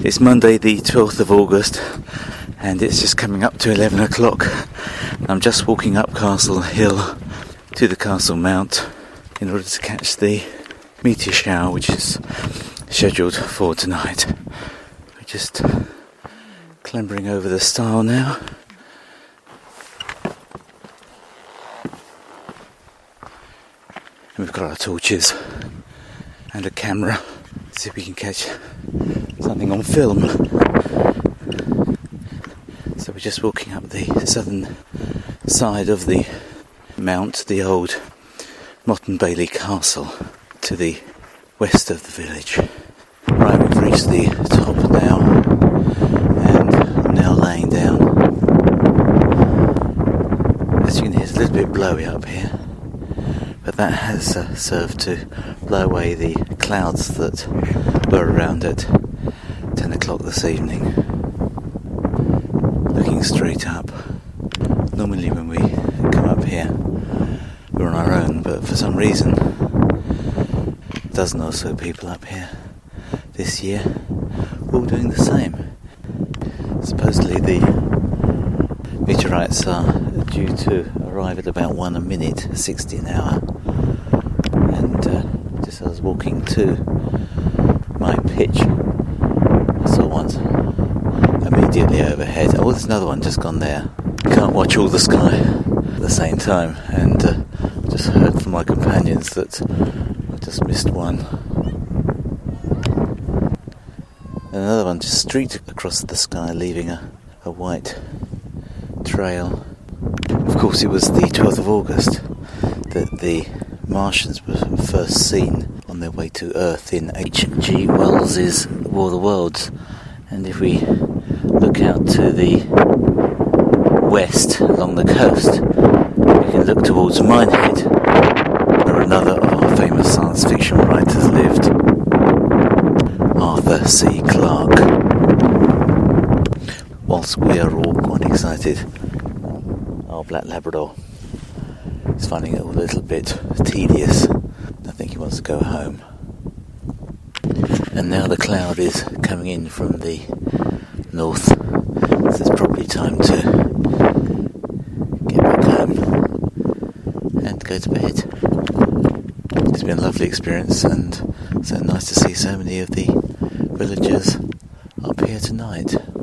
It's Monday the 12th of August and it's just coming up to 11 o'clock. I'm just walking up Castle Hill to the Castle Mount in order to catch the meteor shower which is scheduled for tonight. We're just clambering over the stile now. And we've got our torches and a camera. Let's see if we can catch something on film. So we're just walking up the southern side of the mount, the old Motte Bailey Castle, to the west of the village. Right, we've reached the top now, and I'm now laying down. As you can hear, it's a little bit blowy up here, but that has served to blow away the clouds that were around at 10 o'clock this evening. Looking straight up. Normally when we come up here we're on our own, but for some reason a dozen or so people up here this year all doing the same. Supposedly the meteorites are due to arrive at about 1 a minute, 60 an hour. And just as I was walking to my pitch, I saw one immediately overhead. Oh, there's another one just gone there. You can't watch all the sky at the same time, and just heard from my companions that I just missed one. And another one just streaked across the sky, leaving a white trail. Of course, it was the 12th of August that the Martians were first seen on their way to Earth in H.G. Wells's War of the Worlds. And if we look out to the west along the coast, we can look towards Minehead, where another of our famous science fiction writers lived, Arthur C. Clarke. Whilst we are all quite excited, our black Labrador is finding it a little bit tedious. I think he wants to go home. And now the cloud is coming in from the north, so it's probably time to get back home and go to bed. It's been a lovely experience, and so nice to see so many of the villagers up here tonight.